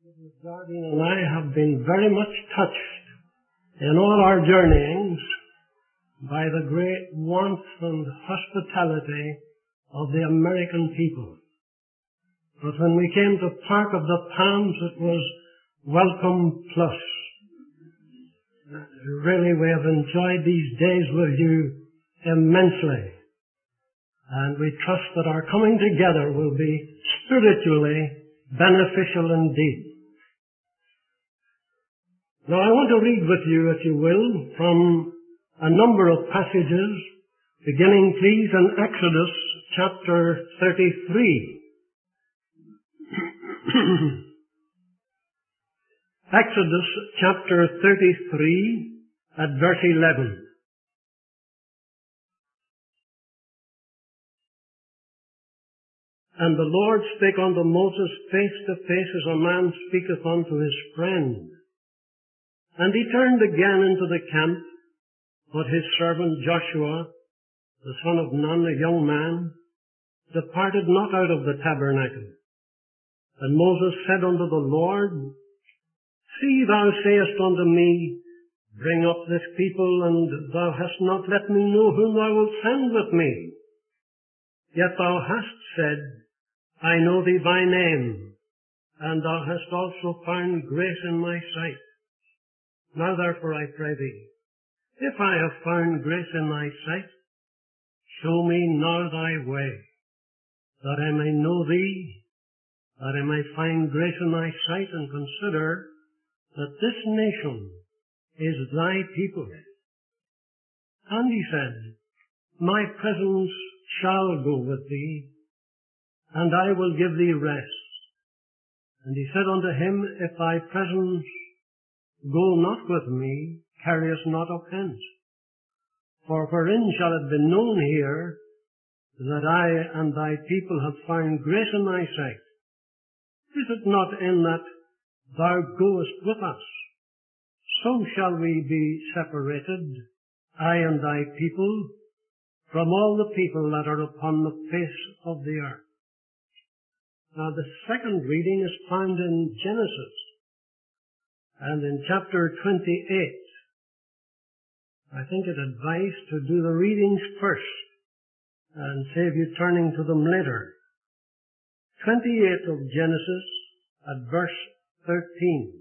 Jardine and I have been very much touched in all our journeyings by the great warmth and hospitality of the American people. But when we came to Park of the Palms, it was welcome plus. Really, we have enjoyed these days with you immensely. And we trust that our coming together will be spiritually beneficial indeed. Now I want to read with you, if you will, from a number of passages, beginning please in Exodus chapter 33. Exodus chapter 33 at verse 11. And the Lord spake unto Moses face to face as a man speaketh unto his friend. And he turned again into the camp, but his servant Joshua, the son of Nun, a young man, departed not out of the tabernacle. And Moses said unto the Lord, See, thou sayest unto me, Bring up this people, and thou hast not let me know whom thou wilt send with me. Yet thou hast said, I know thee by name, and thou hast also found grace in my sight. Now therefore I pray thee, if I have found grace in thy sight, show me now thy way, that I may know thee, that I may find grace in thy sight, and consider that this nation is thy people. And he said, My presence shall go with thee, and I will give thee rest. And he said unto him, If thy presence go not with me, carry us not up hence. For wherein shall it be known here that I and thy people have found grace in thy sight? Is it not in that thou goest with us? So shall we be separated, I and thy people, from all the people that are upon the face of the earth. Now the second reading is found in Genesis, and in chapter 28. I think it advised to do the readings first, and save you turning to them later. 28 of Genesis at verse 13.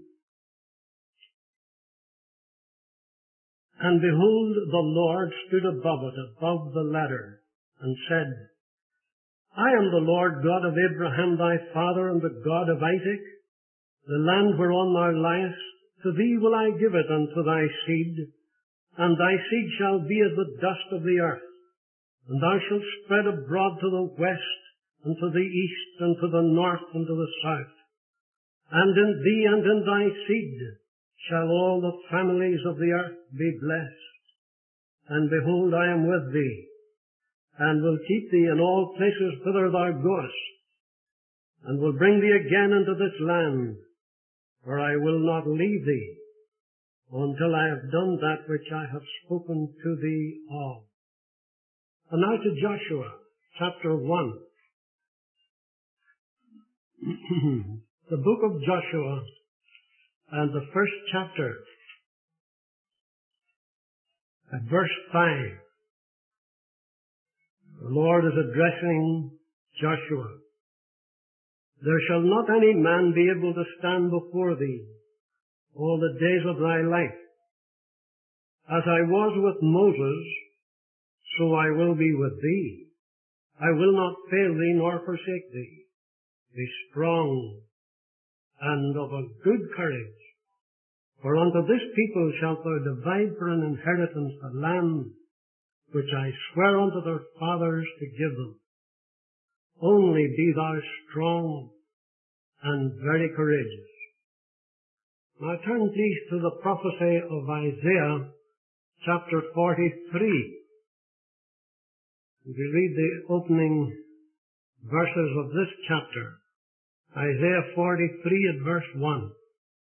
And behold, the Lord stood above it, above the ladder, and said, I am the Lord God of Abraham thy father, and the God of Isaac. The land whereon thou liest, to thee will I give it unto thy seed, and thy seed shall be as the dust of the earth. And thou shalt spread abroad to the west, and to the east, and to the north, and to the south. And in thee and in thy seed shall all the families of the earth be blessed. And behold, I am with thee, and will keep thee in all places whither thou goest, and will bring thee again into this land, for I will not leave thee until I have done that which I have spoken to thee of. And now to Joshua, chapter 1. The book of Joshua, and the first chapter, at verse 5. The Lord is addressing Joshua. There shall not any man be able to stand before thee all the days of thy life. As I was with Moses, so I will be with thee. I will not fail thee nor forsake thee. Be strong and of a good courage. For unto this people shalt thou divide for an inheritance the land which I swear unto their fathers to give them. Only be thou strong and very courageous. Now turn please to the prophecy of Isaiah chapter 43. We read the opening verses of this chapter. Isaiah 43 at verse 1.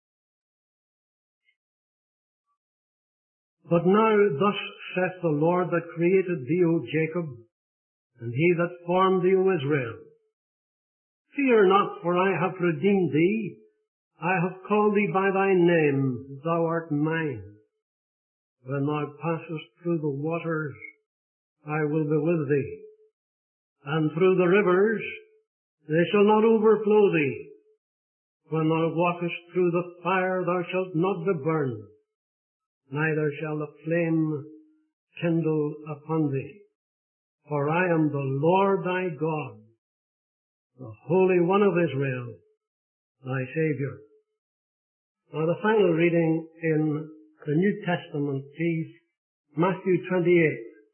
But now thus saith the Lord that created thee, O Jacob, and he that formed thee, O Israel. Fear not, for I have redeemed thee. I have called thee by thy name, thou art mine. When thou passest through the waters, I will be with thee. And through the rivers, they shall not overflow thee. When thou walkest through the fire, thou shalt not be burned, neither shall the flame kindle upon thee. For I am the Lord thy God, the Holy One of Israel, thy Saviour. Now the final reading in the New Testament is Matthew 28,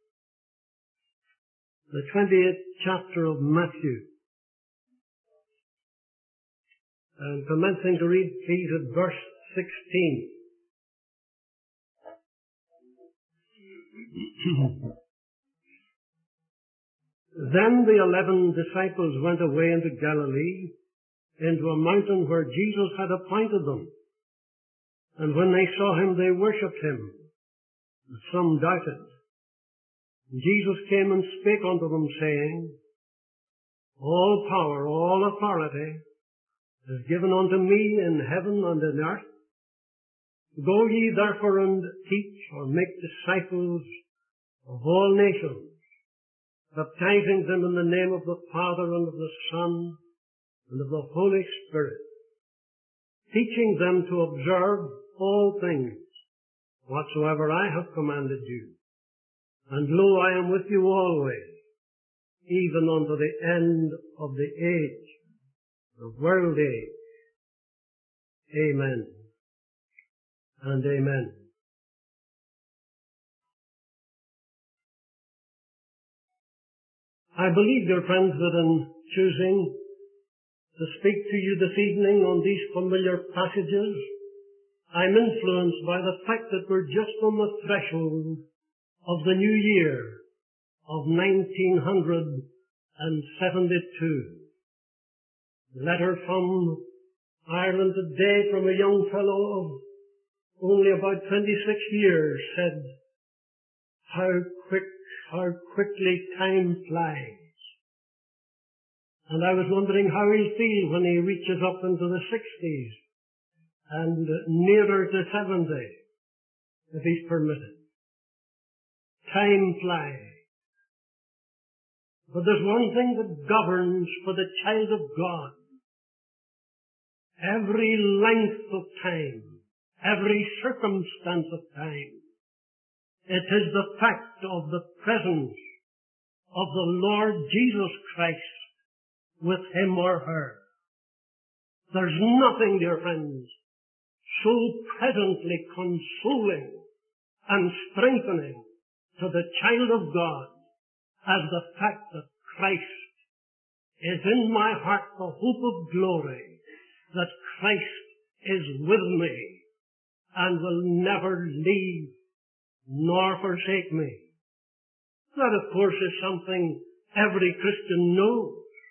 the 28th chapter of Matthew. And commencing to read, please, at verse 16. Then the 11 disciples went away into Galilee, into a mountain where Jesus had appointed them. And when they saw him, they worshipped him. But some doubted. Jesus came and spake unto them, saying, All power, all authority is given unto me in heaven and in earth. Go ye therefore and teach, or make disciples of all nations, baptizing them in the name of the Father and of the Son and of the Holy Spirit, teaching them to observe all things whatsoever I have commanded you. And lo, I am with you always, even unto the end of the age, the world age. Amen and amen. I believe, dear friends, that in choosing to speak to you this evening on these familiar passages, I'm influenced by the fact that we're just on the threshold of the new year of 1972. Letter from Ireland today from a young fellow of only about 26 years said, how quickly time flies. And I was wondering how he'll feel when he reaches up into the 60s and nearer to 70, if he's permitted. Time flies. But there's one thing that governs for the child of God. Every length of time, every circumstance of time, it is the fact of the presence of the Lord Jesus Christ with him or her. There's nothing, dear friends, so presently consoling and strengthening to the child of God as the fact that Christ is in my heart the hope of glory, that Christ is with me and will never leave nor forsake me. That, of course, is something every Christian knows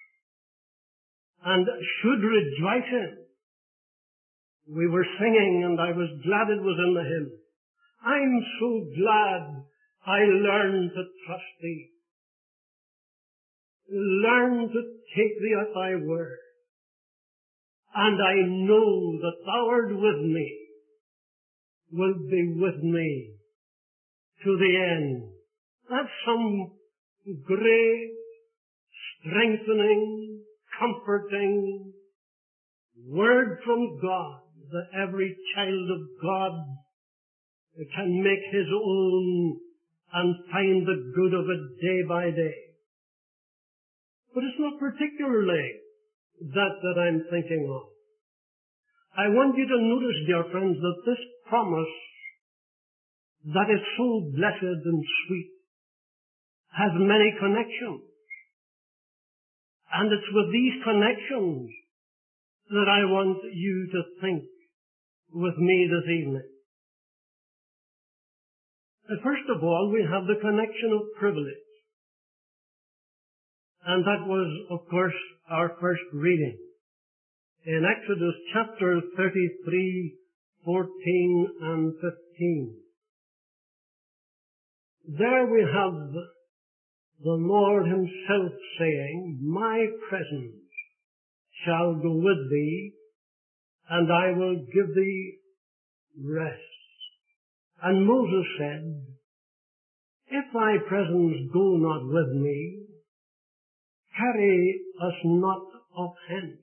and should rejoice in. We were singing, and I was glad it was in the hymn. I'm so glad I learned to trust thee. Learn to take thee at thy word. And I know that thou art with me, will be with me to the end. That's some great, strengthening, comforting word from God that every child of God can make his own and find the good of it day by day. But it's not particularly that I'm thinking of. I want you to notice, dear friends, that this promise that is so blessed and sweet has many connections. And it's with these connections that I want you to think with me this evening. First of all, we have the connection of privilege. And that was, of course, our first reading. In Exodus chapter 33, 14 and 15. There we have the Lord himself saying, my presence shall go with thee, and I will give thee rest. And Moses said, If thy presence go not with me, carry us not up hence.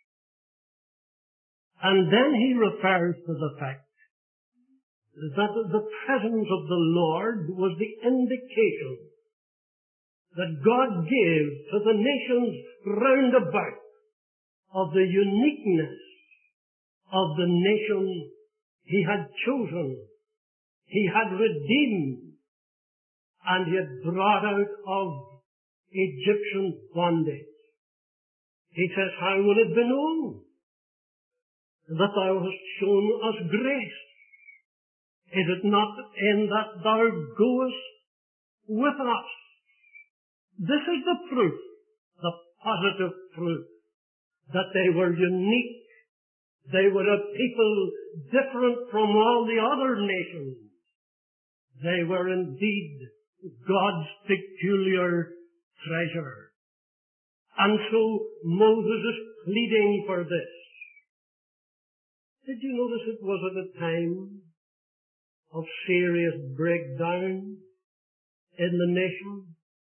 And then he refers to the fact that the presence of the Lord was the indication that God gave to the nations round about of the uniqueness of the nation he had chosen, he had redeemed, and he had brought out of Egyptian bondage. He says, How will it be known that thou hast shown us grace? Is it not in that thou goest with us? This is the proof, the positive proof, that they were unique. They were a people different from all the other nations. They were indeed God's peculiar treasure. And so Moses is pleading for this. Did you notice it was at a time of serious breakdown in the nation?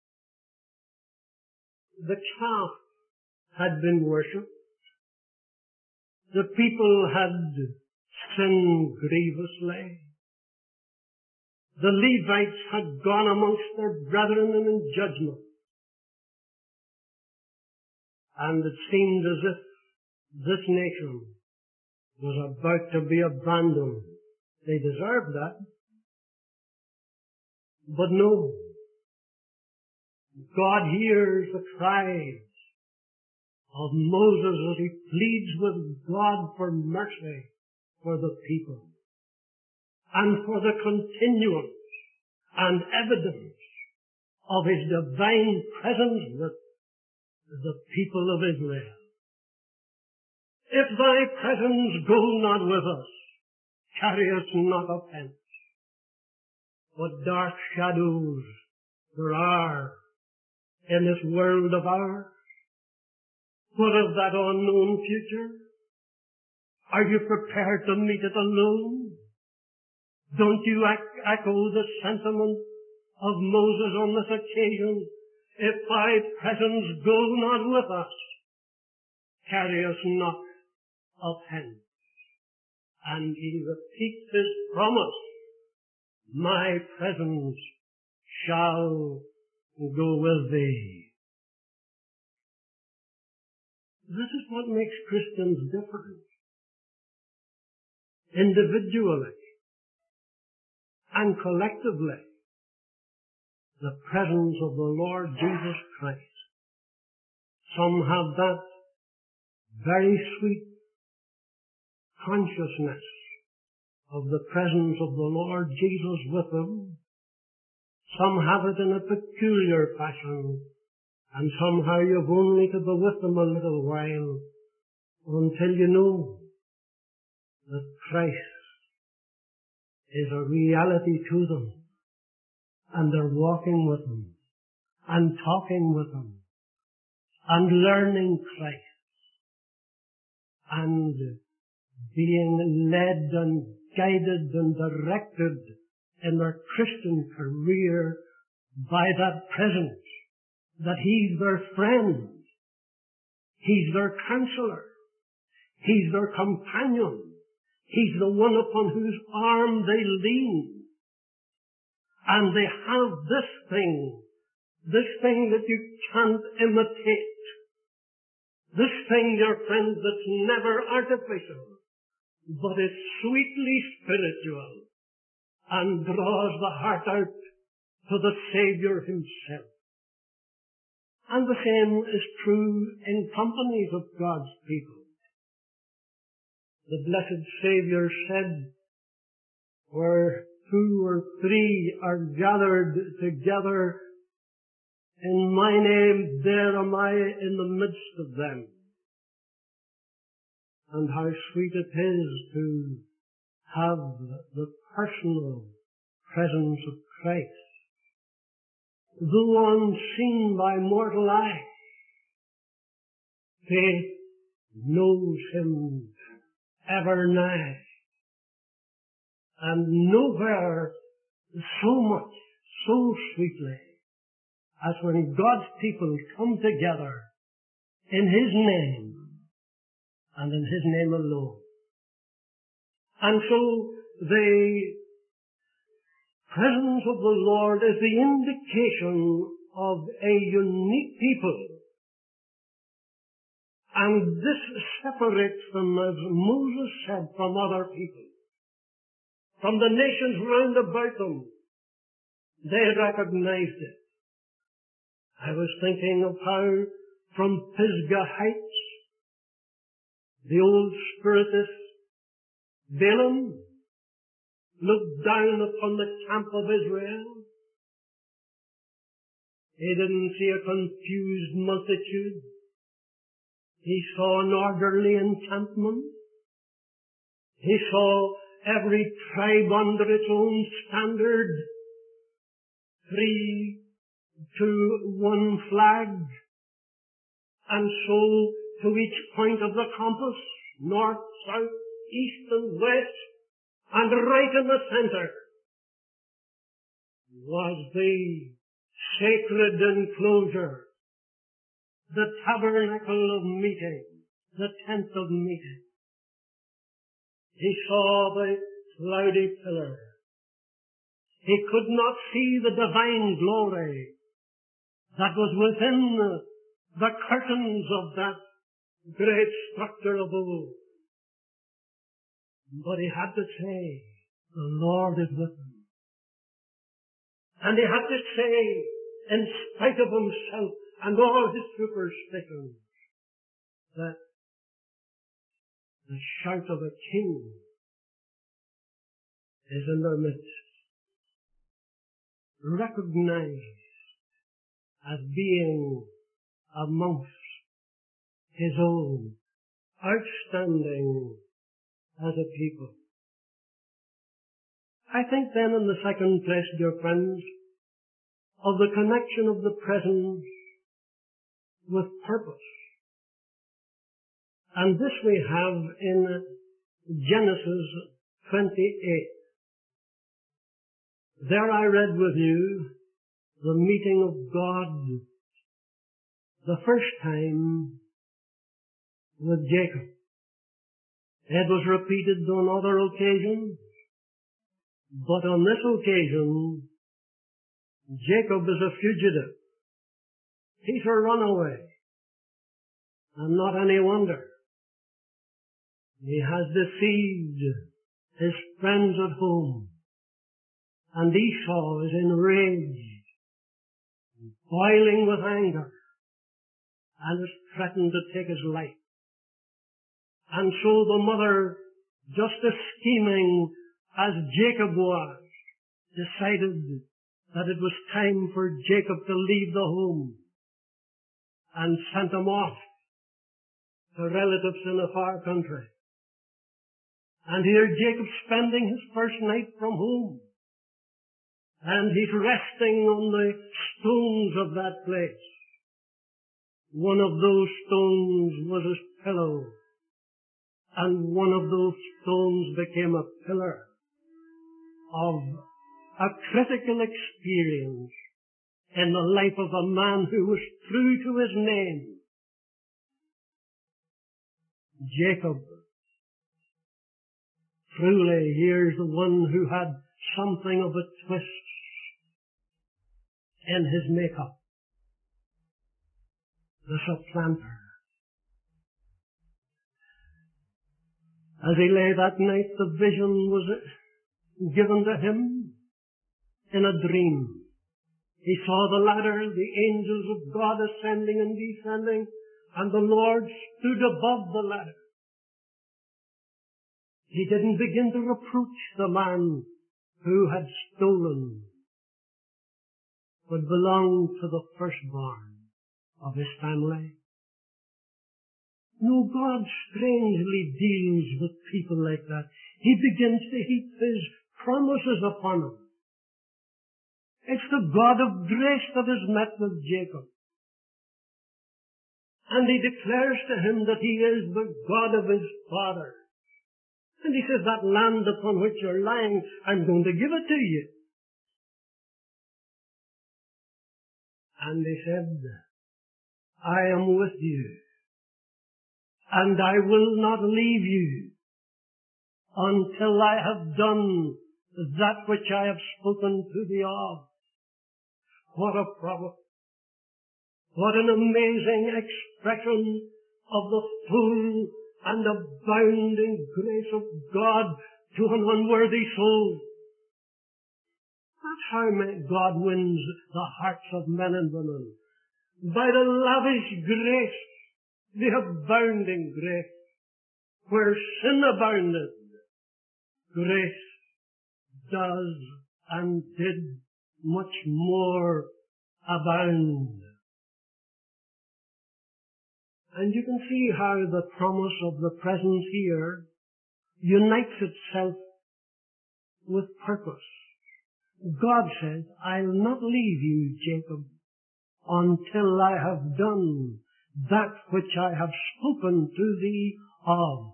The calf had been worshipped. The people had sinned grievously. The Levites had gone amongst their brethren in judgment. And it seemed as if this nation was about to be abandoned. They deserved that. But no. God hears the cries of Moses as he pleads with God for mercy for the people and for the continuance and evidence of his divine presence with the people of Israel. If thy presence go not with us, carry us not up hence. What dark shadows there are in this world of ours. What of that unknown future? Are you prepared to meet it alone? Don't you echo the sentiment of Moses on this occasion? If thy presence go not with us, carry us not up hence. And he repeats his promise, my presence shall go with thee. This is what makes Christians different. Individually and collectively, the presence of the Lord Jesus Christ. Some have that very sweet consciousness of the presence of the Lord Jesus with them. Some have it in a peculiar fashion, and somehow you've only to be with them a little while until you know that Christ is a reality to them, and they're walking with Him, and talking with Him, and learning Christ, and being led and guided and directed in their Christian career by that presence, that He's their friend, He's their counselor, He's their companion, He's the one upon whose arm they lean. And they have this thing that you can't imitate. This thing, dear friends, that's never artificial, but is sweetly spiritual and draws the heart out to the Savior Himself. And the same is true in companies of God's people. The blessed Savior said, where 2 or 3 are gathered together in my name, there am I in the midst of them. And how sweet it is to have the personal presence of Christ. Though unseen by mortal eye, faith knows Him ever nigh. And nowhere so much, so sweetly, as when God's people come together in His name, and in His name alone. And so the presence of the Lord is the indication of a unique people. And this separates them, as Moses said, from other people. From the nations round about them, they recognized it. I was thinking of how from Pisgah Heights, the old spiritist Balaam looked down upon the camp of Israel. He didn't see a confused multitude. He saw an orderly encampment. He saw every tribe under its own standard, 3 to 1 flag, and so to each point of the compass, north, south, east and west, and right in the center was the sacred enclosure, the tabernacle of meeting, the tent of meeting. He saw the cloudy pillar. He could not see the divine glory that was within the curtains of that great structure of old. But he had to say, the Lord is with him. And he had to say, in spite of himself and all his superstitions, that the shout of a king is in their midst, recognized as being amongst his own, outstanding as a people. I think then in the second place, dear friends, of the connection of the presence with purpose. And this we have in Genesis 28. There I read with you the meeting of God the first time with Jacob. It was repeated on other occasions, but on this occasion, Jacob is a fugitive. He's a runaway, and not any wonder. He has deceived his friends at home, and Esau is enraged, boiling with anger, and has threatened to take his life. And so the mother, just as scheming as Jacob was, decided that it was time for Jacob to leave the home and sent him off to relatives in a far country. And here Jacob's spending his first night from home, and he's resting on the stones of that place. One of those stones was his pillow, and one of those stones became a pillar of a critical experience in the life of a man who was true to his name. Jacob, truly, here's the one who had something of a twist in his makeup. The supplanter. As he lay that night, the vision was given to him in a dream. He saw the ladder, the angels of God ascending and descending, and the Lord stood above the ladder. He didn't begin to reproach the man who had stolen, but belonged to the firstborn of his family. No, God strangely deals with people like that. He begins to heap his promises upon them. It's the God of grace that has met with Jacob. And he declares to him that he is the God of his father. And he says, that land upon which you're lying, I'm going to give it to you. And he said, I am with you, and I will not leave you until I have done that which I have spoken to thee of. What a promise. What an amazing expression of the full and abounding grace of God to an unworthy soul. That's how God wins the hearts of men and women. By the lavish grace, the abounding grace. Where sin abounded, grace does and did much more abound. And you can see how the promise of the present here unites itself with purpose. God says, I'll not leave you, Jacob, until I have done that which I have spoken to thee of.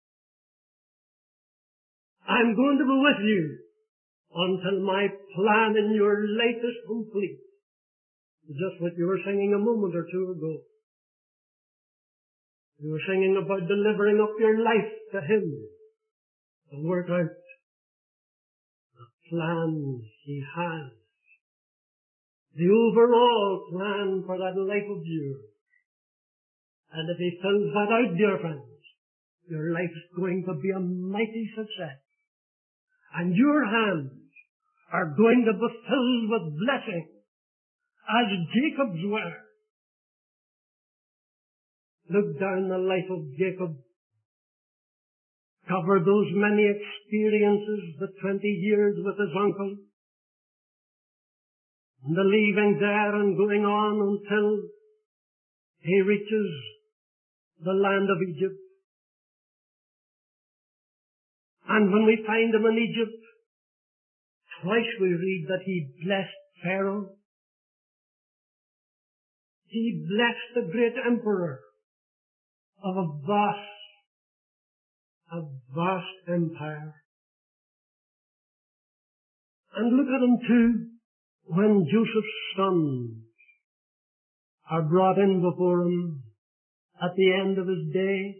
I'm going to be with you until my plan in your life is complete. Just what you were singing a moment or two ago. You were singing about delivering up your life to Him and work out the plan He has. The overall plan for that life of yours. And if He fills that out, dear friends, your life's going to be a mighty success. And your hands are going to be filled with blessing, as Jacob's were. Look down the life of Jacob. Cover those many experiences, the 20 years with his uncle, and the leaving there and going on until he reaches the land of Egypt. And when we find him in Egypt, twice we read that he blessed Pharaoh. He blessed the great emperor of a vast empire. And look at him too, when Joseph's sons are brought in before him at the end of his days.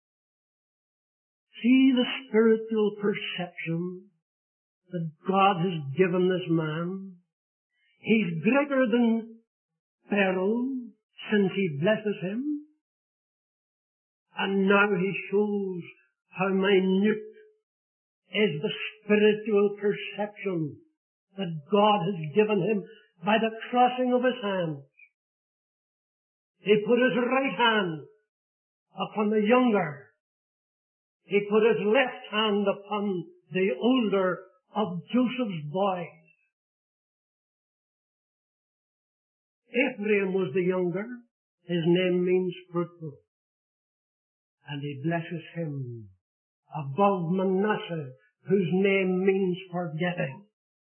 See the spiritual perception that God has given this man. He's greater than Pharaoh since he blesses him. And now he shows how minute is the spiritual perception that God has given him by the crossing of his hands. He put his right hand upon the younger. He put his left hand upon the older of Joseph's boys. Ephraim was the younger. His name means fruitful. And he blesses him above Manasseh, whose name means forgetting.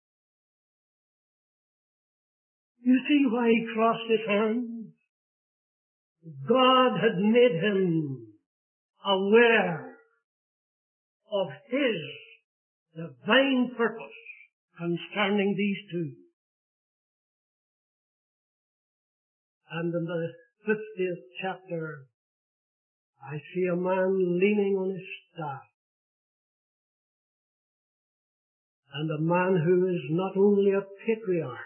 You see why he crossed his hands? God had made him aware of His divine purpose concerning these two. And in the 50th chapter, I see a man leaning on his staff. And a man who is not only a patriarch,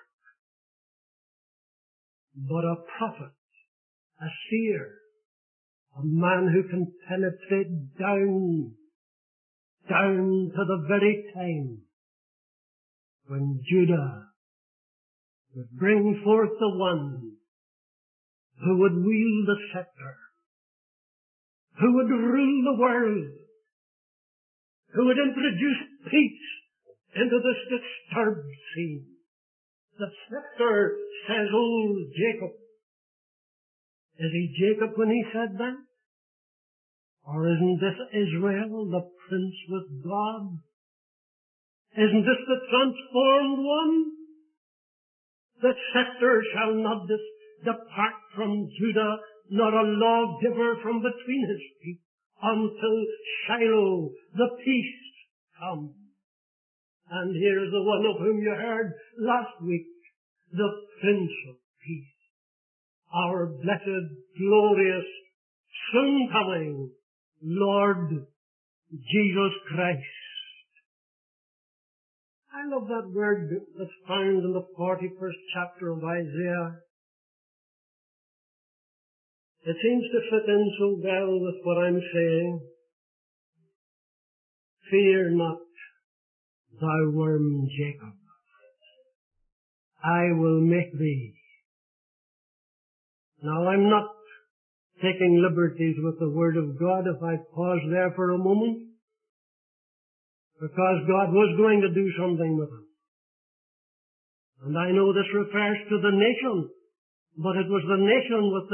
but a prophet, a seer, a man who can penetrate down to the very time when Judah would bring forth the one who would wield the scepter, who would rule the world, who would introduce peace into this disturbed scene. The scepter, says old Jacob. Is he Jacob when he said that? Or isn't this Israel, the prince with God? Isn't this the transformed one? The scepter shall not depart from Judah, nor a lawgiver from between his feet, until Shiloh, the peace, come. And here is the one of whom you heard last week, the Prince of Peace, our blessed, glorious, soon coming Lord Jesus Christ. I love that word that's found in the 41st chapter of Isaiah. It seems to fit in so well with what I'm saying. Fear not, thou worm Jacob. I will make thee. Now I'm not taking liberties with the Word of God if I pause there for a moment, because God was going to do something with him. And I know this refers to the nation, but it was the nation with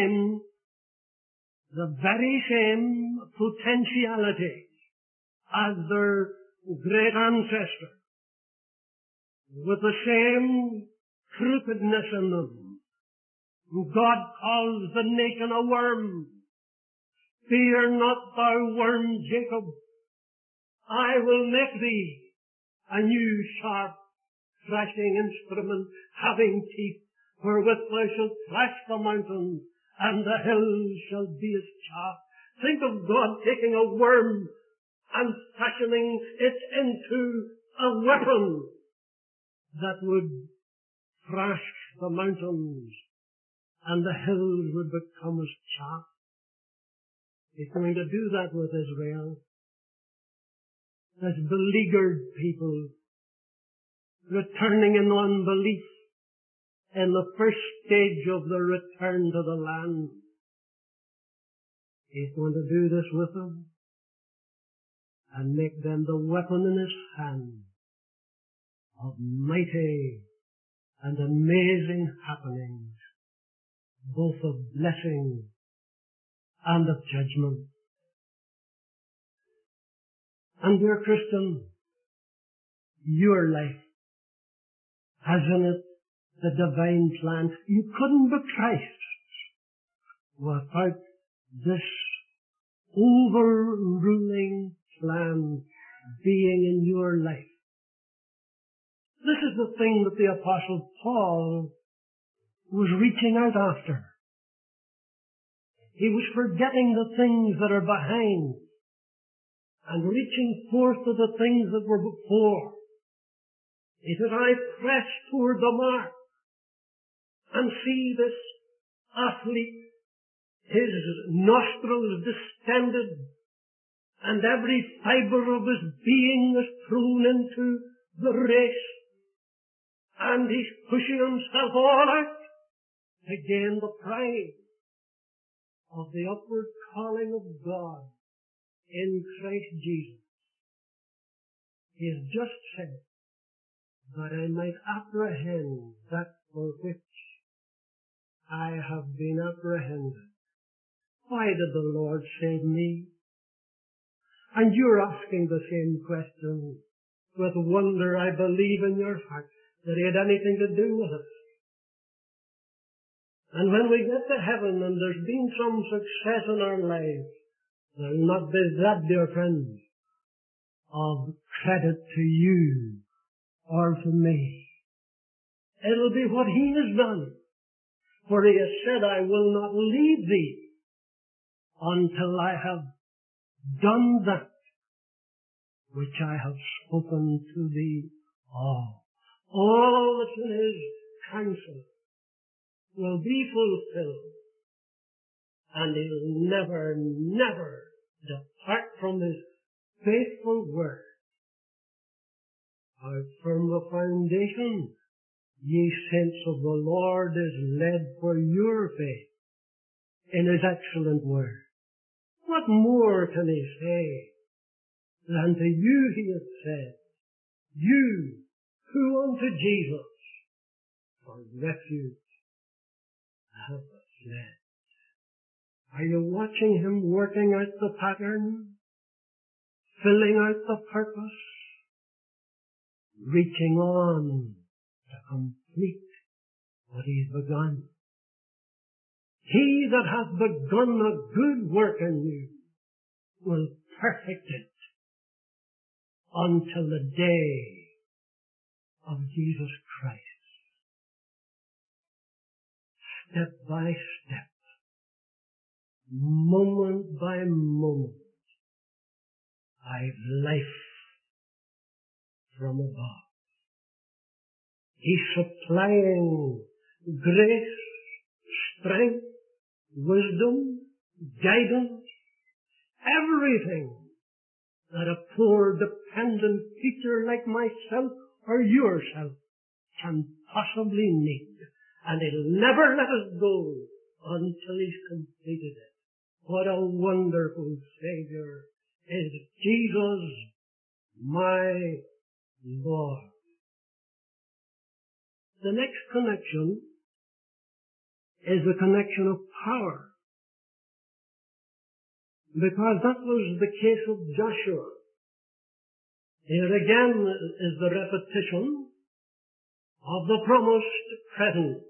the very same potentiality as their great ancestor, with the same crookedness in them. God calls the nation a worm. Fear not, thou worm Jacob. I will make thee a new sharp thrashing instrument, having teeth, wherewith thou shalt thrash the mountains, and the hills shall be as chaff. Think of God taking a worm and fashioning it into a weapon that would thrash the mountains, and the hills would become as chaff. He's going to do that with Israel. This beleaguered people, returning in unbelief in the first stage of the return to the land. He's going to do this with them and make them the weapon in his hand of mighty and amazing happenings, both of blessing and of judgment. And dear Christian, your life has in it the divine plan. You couldn't be Christ without this overruling plan being in your life. This is the thing that the Apostle Paul was reaching out after. He was forgetting the things that are behind and reaching forth to the things that were before. He said, I press toward the mark and see this athlete, his nostrils distended, and every fibre of his being is thrown into the race, and he's pushing himself all out to gain the prize of the upward calling of God in Christ Jesus. He has just said that I might apprehend that for which I have been apprehended. Why did the Lord save me? And you're asking the same question with wonder, I believe, in your heart that he had anything to do with it. And when we get to heaven and there's been some success in our lives, there'll not be that, dear friends, of credit to you or to me. It'll be what he has done. For he has said, I will not leave thee until I have done that which I have spoken to thee of. All that's in his counsel will be fulfilled, and he'll never, never depart from his faithful word. How firm the foundation, ye saints of the Lord, is led for your faith in his excellent word. What more can he say than to you he has said, you who unto Jesus for refuge have fled? Are you watching him working out the pattern, filling out the purpose, reaching on to complete what he's begun? He that hath begun a good work in you will perfect it until the day of Jesus Christ. Step by step, moment by moment, I've life from above. He's supplying grace, strength, wisdom, guidance, everything that a poor dependent creature like myself or yourself can possibly need. And He'll never let us go until He's completed it. What a wonderful Savior is Jesus, my Lord. The next connection is the connection of power. Because that was the case of Joshua. Here again is the repetition of the promised presence.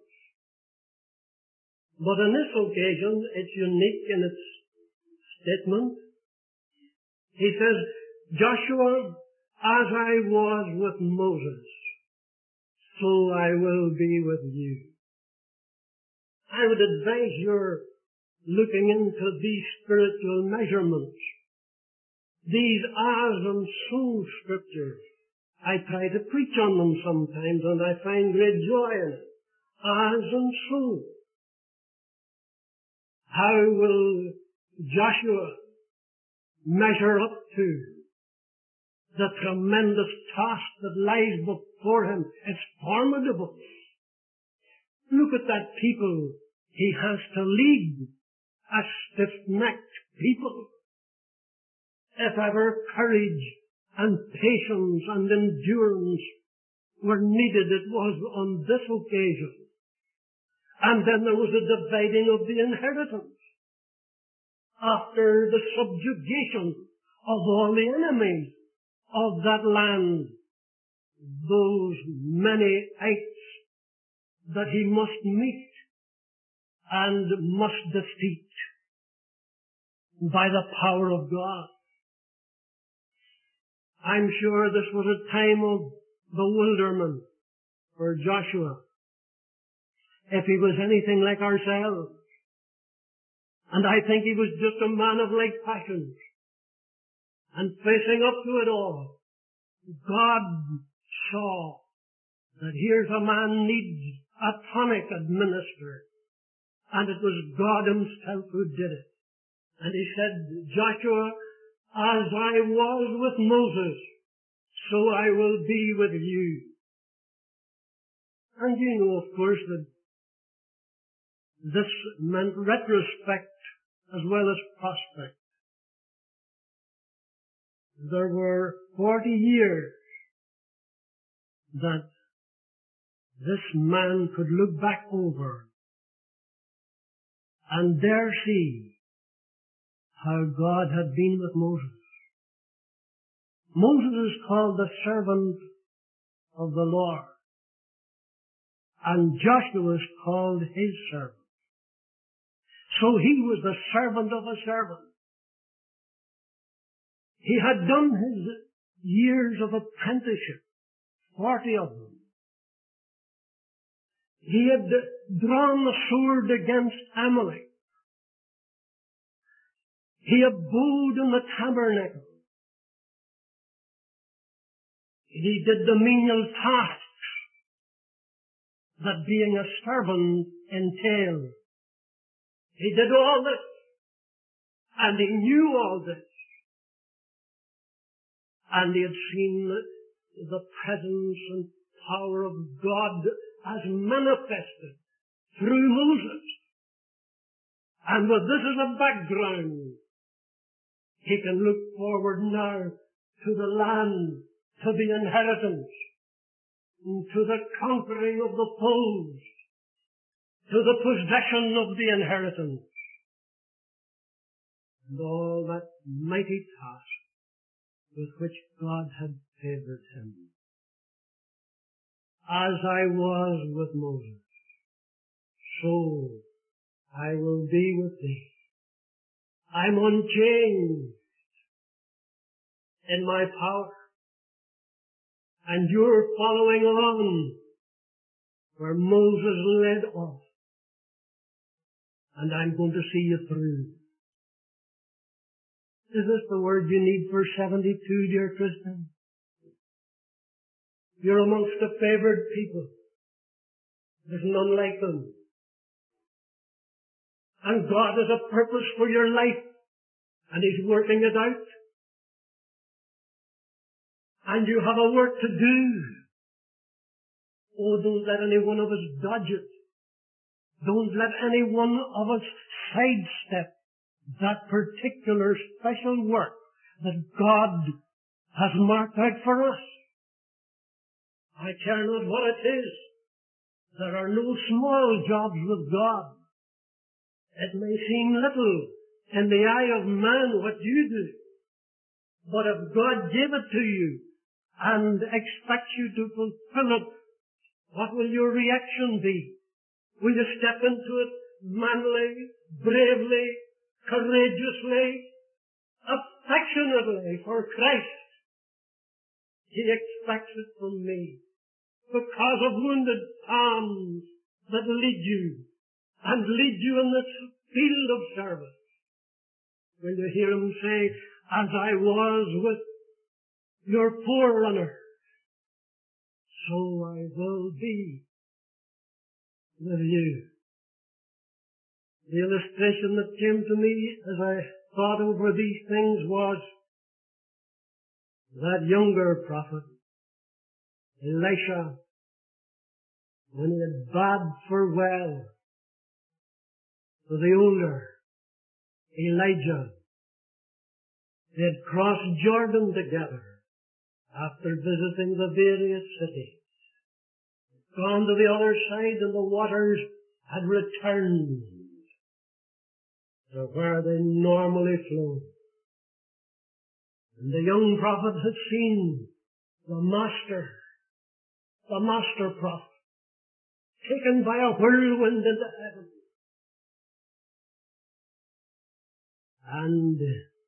But on this occasion, it's unique in its statement. He says, Joshua, as I was with Moses, so I will be with you. I would advise your looking into these spiritual measurements, these as and so scriptures. I try to preach on them sometimes, and I find great joy in it. As and so. How will Joshua measure up to the tremendous task that lies before him? It's formidable. Look at that people he has to lead, a stiff-necked people. If ever courage and patience and endurance were needed, it was on this occasion. And then there was a dividing of the inheritance. After the subjugation of all the enemies of that land, those many ites that he must meet and must defeat by the power of God. I'm sure this was a time of bewilderment for Joshua, if he was anything like ourselves. And I think he was just a man of like passions. And facing up to it all, God saw that here's a man needs a tonic administered. And it was God himself who did it. And he said, Joshua, as I was with Moses, so I will be with you. And you know, of course, that this meant retrospect as well as prospect. There were 40 years that this man could look back over and dare see how God had been with Moses. Moses is called the servant of the Lord, and Joshua is called his servant. So he was the servant of a servant. He had done his years of apprenticeship, 40 of them. He had drawn the sword against Amalek. He abode in the tabernacle. He did the menial tasks that being a servant entailed. He did all this, and he knew all this. And he had seen the presence and power of God as manifested through Moses. And with this as a background, he can look forward now to the land, to the inheritance, to the conquering of the foes, to the possession of the inheritance, and all that mighty task with which God had favored him. As I was with Moses, so I will be with thee. I'm unchanged. in my power. And you're following on where Moses led off. And I'm going to see you through. Is this the word you need for 72, dear Christian? You're amongst the favored people. There's none like them. And God has a purpose for your life, and He's working it out. And you have a work to do. Oh, don't let any one of us dodge it. Don't let any one of us sidestep that particular special work that God has marked out for us. I care not what it is. There are no small jobs with God. It may seem little in the eye of man what you do. But if God gave it to you and expects you to fulfill it, what will your reaction be? Will you step into it manly, bravely, courageously, affectionately for Christ? He expects it from me because of wounded palms that lead you and lead you in this field of service. When you hear Him say, as I was with your forerunner, so I will be with you. The illustration that came to me as I thought over these things was that younger prophet, Elisha, when he had bade farewell to the older Elijah. They had crossed Jordan together after visiting the various cities, gone to the other side, and the waters had returned to where they normally flowed. And the young prophet had seen the master prophet, taken by a whirlwind into heaven. And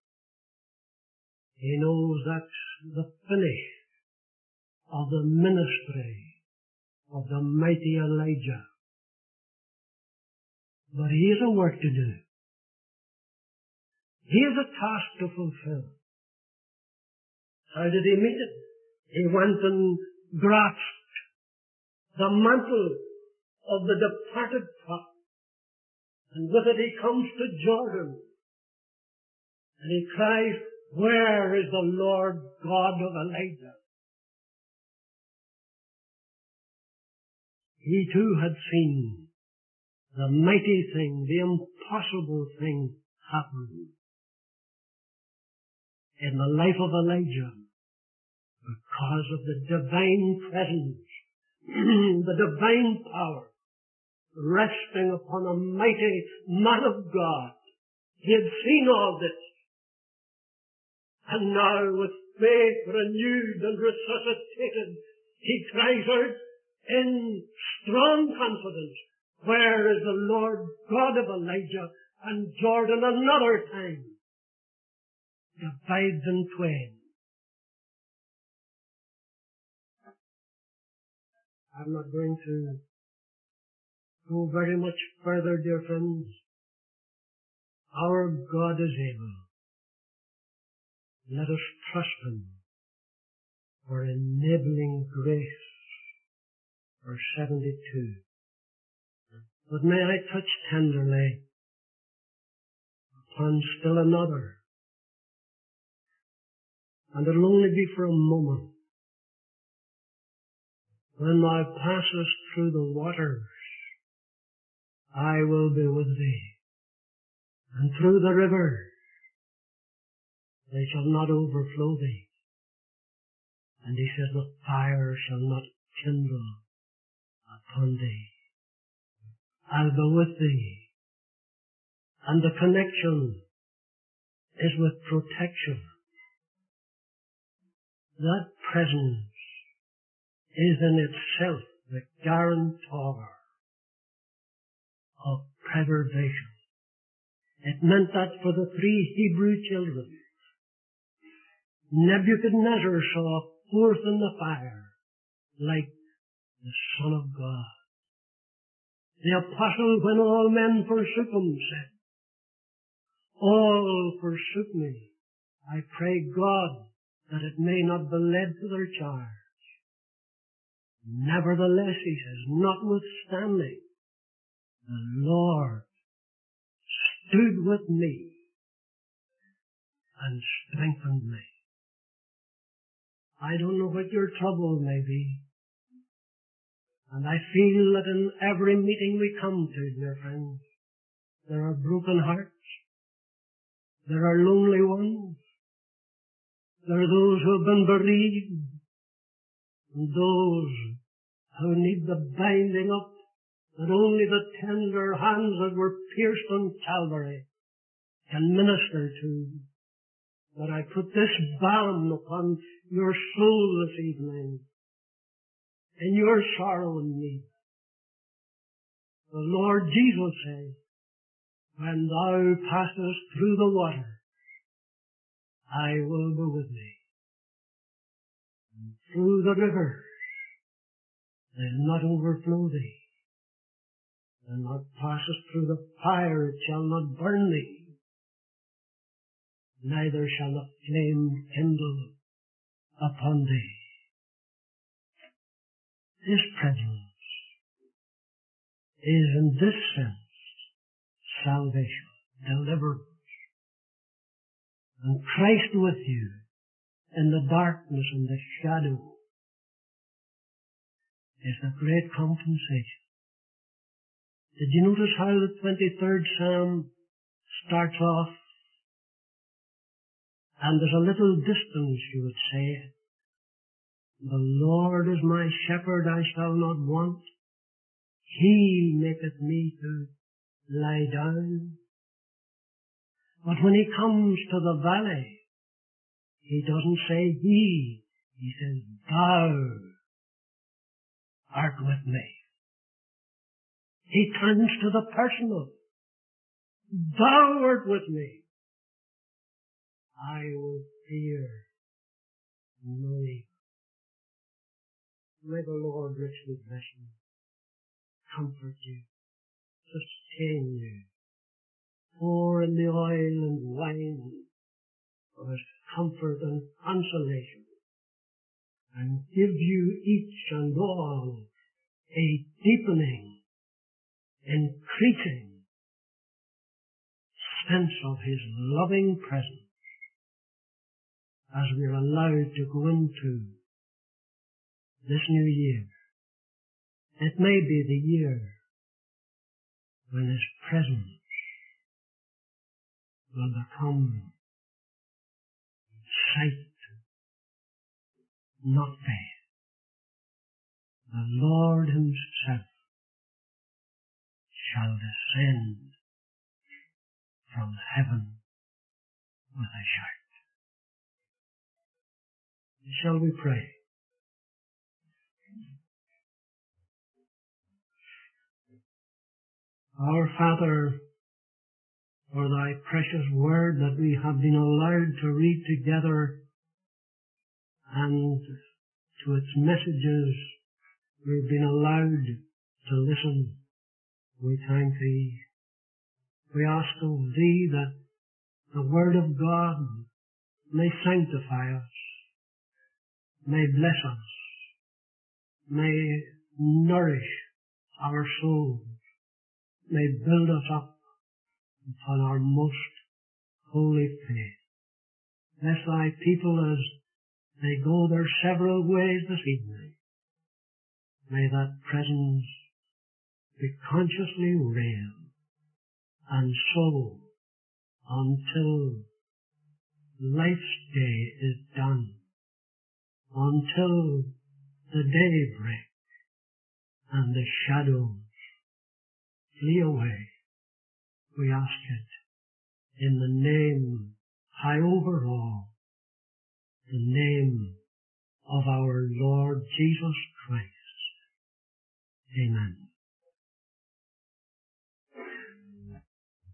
he knows that's the finish of the ministry of the mighty Elijah. But he has a work to do. He has a task to fulfill. How did he meet it? He went and grasped the mantle of the departed prophet. And with it he comes to Jordan. And he cries, where is the Lord God of Elijah? He too had seen the mighty thing, the impossible thing happen in the life of Elijah because of the divine presence, the divine power resting upon a mighty man of God. He had seen all this. And now with faith renewed and resuscitated, he cries out in strong confidence, where is the Lord God of Elijah? And Jordan another time divides in twain. I'm not going to go very much further, dear friends. Our God is able. Let us trust Him for enabling grace. Verse 72. But may I touch tenderly upon still another, and it'll only be for a moment. When thou passest through the waters, I will be with thee, and through the rivers, they shall not overflow thee. And he says, the fire shall not kindle upon thee. I'll be with thee. And the connection is with protection. That presence is in itself the guarantor of preservation. It meant that for the 3 Hebrew children. Nebuchadnezzar saw forth in the fire like the Son of God. The apostle, when all men forsook him, said, all forsook me. I pray God that it may not be led to their charge. Nevertheless, he says, notwithstanding, the Lord stood with me and strengthened me. I don't know what your trouble may be. And I feel that in every meeting we come to, dear friends, there are broken hearts. There are lonely ones. There are those who have been bereaved. And those who need the binding up that only the tender hands that were pierced on Calvary can minister to. But I put this balm upon your soul this evening, in your sorrow and need. The Lord Jesus says, when thou passest through the water, I will be with thee. And through the rivers, they'll not overflow thee. And thou passest through the fire, it shall not burn thee. Neither shall the flame kindle upon thee. His presence is in this sense salvation, deliverance. And Christ with you in the darkness and the shadow is the great compensation. Did you notice how the 23rd Psalm starts off? And there's a little distance, you would say. The Lord is my shepherd, I shall not want. He maketh me to lie down. But when he comes to the valley, he doesn't say he says thou art with me. He turns to the personal. Thou art with me. I will fear no evil. May the Lord richly bless you, comfort you, sustain you, pour in the oil and wine of his comfort and consolation, and give you each and all a deepening, increasing sense of his loving presence as we are allowed to go into this new year. It may be the year when his presence will become sight, not faith. The Lord himself shall descend from heaven with a shout. Shall we pray? Our Father, for thy precious word that we have been allowed to read together, and to its messages we've been allowed to listen, we thank thee. We ask of thee that the word of God may sanctify us, may bless us, may nourish our souls, may build us up upon our most holy faith. Bless thy people as they go their several ways this evening. May that presence be consciously real, and so until life's day is done, until the day break and the shadows flee away. We ask it in the name high over all, the name of our Lord Jesus Christ. Amen.